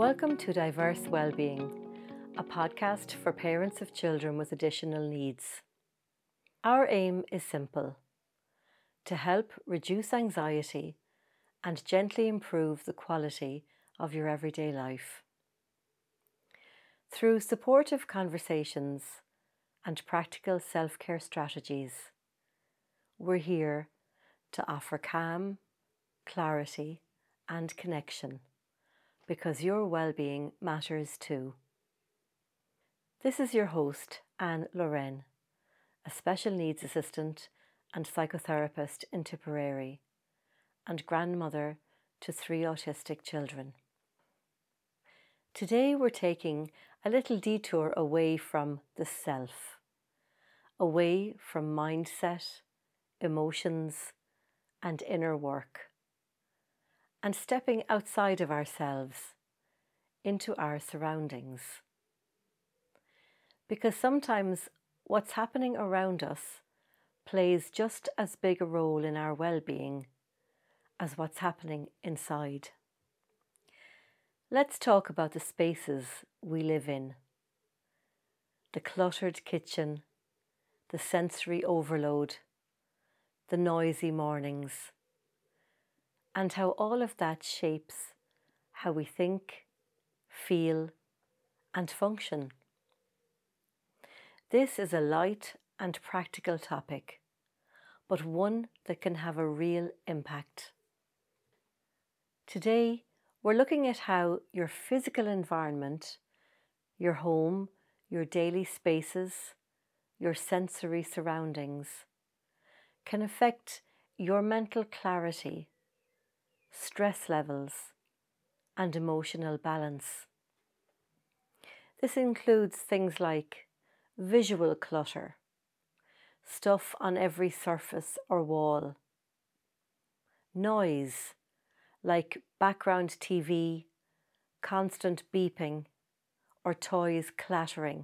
Welcome to Diverse Wellbeing, a podcast for parents of children with additional needs. Our aim is simple: to help reduce anxiety and gently improve the quality of your everyday life. Through supportive conversations and practical self-care strategies, we're here to offer calm, clarity, and connection, because your well-being matters too. This is your host, Anne Loren, a special needs assistant and psychotherapist in Tipperary, and grandmother to 3 autistic children. Today we're taking a little detour away from the self, away from mindset, emotions, and inner work, and stepping outside of ourselves into our surroundings. Because sometimes what's happening around us plays just as big a role in our well-being as what's happening inside. Let's talk about the spaces we live in. The cluttered kitchen, the sensory overload, the noisy mornings, and how all of that shapes how we think, feel, and function. This is a light and practical topic, but one that can have a real impact. Today, we're looking at how your physical environment, your home, your daily spaces, your sensory surroundings, can affect your mental clarity, stress levels, and emotional balance. This includes things like visual clutter, stuff on every surface or wall, noise like background TV, constant beeping, or toys clattering,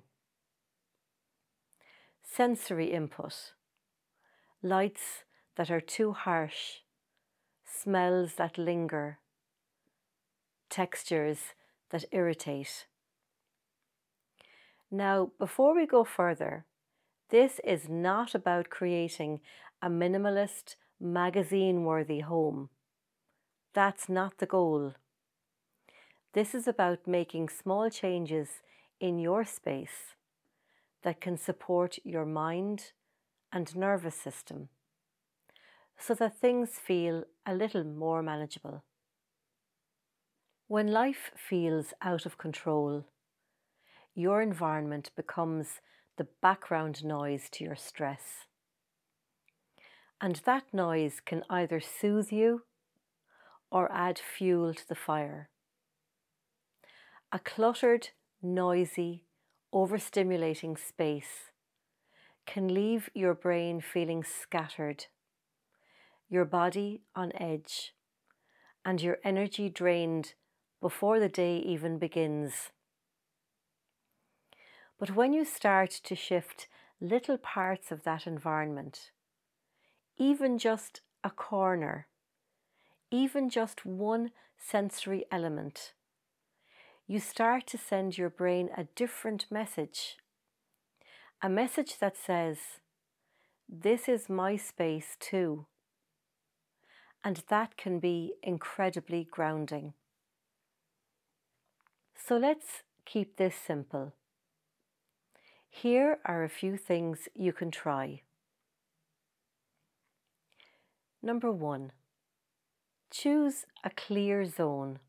sensory input, lights that are too harsh, smells that linger, textures that irritate. Now, before we go further, this is not about creating a minimalist, magazine-worthy home. That's not the goal. This is about making small changes in your space that can support your mind and nervous system so that things feel a little more manageable. When life feels out of control, your environment becomes the background noise to your stress. And that noise can either soothe you or add fuel to the fire. A cluttered, noisy, overstimulating space can leave your brain feeling scattered, your body on edge, and your energy drained before the day even begins. But when you start to shift little parts of that environment, even just a corner, even just one sensory element, you start to send your brain a different message. A message that says, this is my space too. And that can be incredibly grounding. So let's keep this simple. Here are a few things you can try. Number 1, choose a clear zone.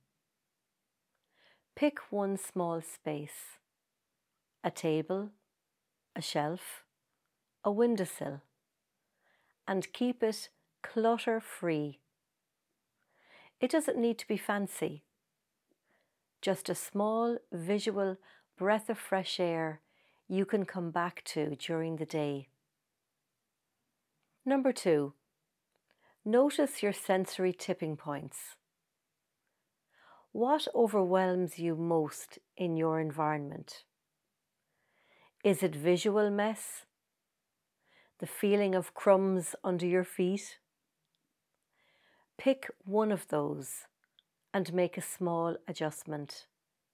Pick one small space, a table, a shelf, a windowsill, and keep it clutter-free. It doesn't need to be fancy. Just a small visual breath of fresh air you can come back to during the day. Number 2, notice your sensory tipping points. What overwhelms you most in your environment? Is it visual mess? The feeling of crumbs under your feet? Pick one of those and make a small adjustment.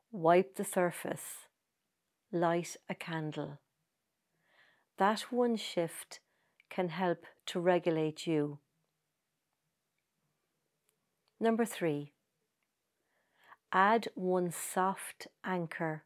Wipe the surface. Light a candle. That one shift can help to regulate you. Number 3. Add one soft anchor.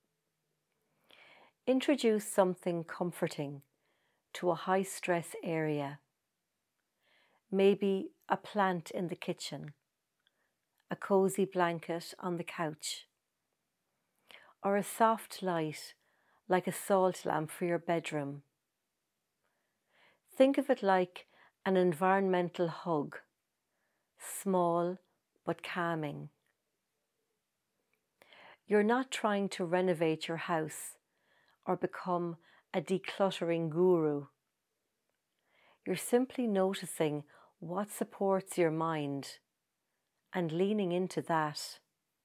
Introduce something comforting to a high stress area. Maybe a plant in the kitchen, a cozy blanket on the couch, or a soft light like a salt lamp for your bedroom. Think of it like an environmental hug, small but calming. You're not trying to renovate your house or become a decluttering guru. You're simply noticing what supports your mind and leaning into that.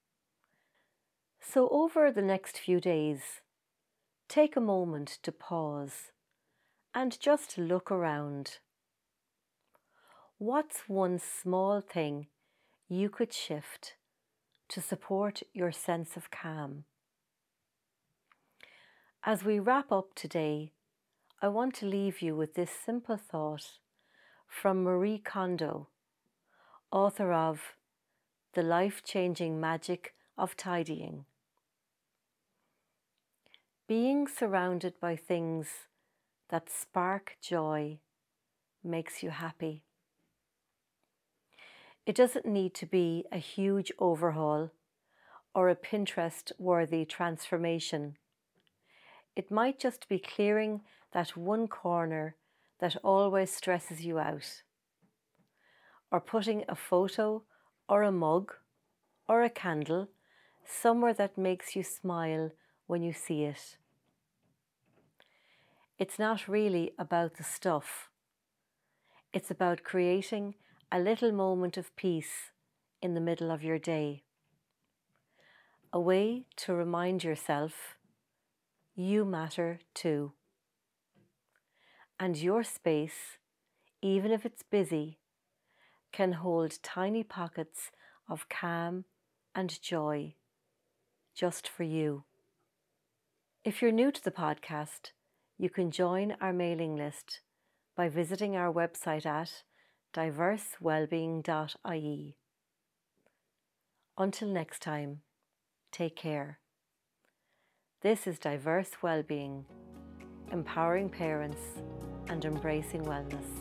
So over the next few days, take a moment to pause and just look around. What's one small thing you could shift to support your sense of calm? As we wrap up today, I want to leave you with this simple thought from Marie Kondo, author of The Life-Changing Magic of Tidying. Being surrounded by things that spark joy makes you happy. It doesn't need to be a huge overhaul or a Pinterest-worthy transformation. It might just be clearing that one corner that always stresses you out, or putting a photo or a mug or a candle somewhere that makes you smile when you see it. It's not really about the stuff. It's about creating a little moment of peace in the middle of your day. A way to remind yourself you matter too. And your space, even if it's busy, can hold tiny pockets of calm and joy just for you. If you're new to the podcast, you can join our mailing list by visiting our website at diversewellbeing.ie. Until next time, take care. This is Diverse Wellbeing, empowering parents and embracing wellness.